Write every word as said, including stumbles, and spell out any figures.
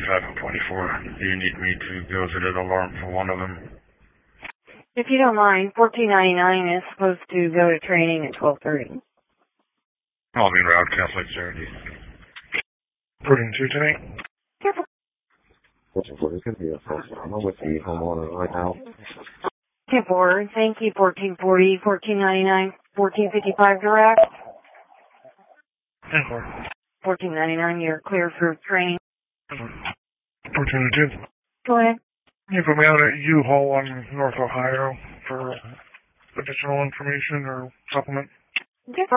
twenty-five and twenty-four. Do you need me to go to the alarm for one of them? If you don't mind, fourteen ninety-nine is supposed to go to training at twelve thirty. I'll be en route, Catholic Charity. fourteen two tonight. Careful. fourteen forty could be a false alarm. I'm with the homeowner right now. ten four, thank you, fourteen forty, fourteen ninety-nine, fourteen fifty-five direct. ten four. fourteen ninety-nine, you're clear for training. fourteen oh two. Go ahead. You put me out at U-Haul on North Ohio for additional information or supplement. ten four.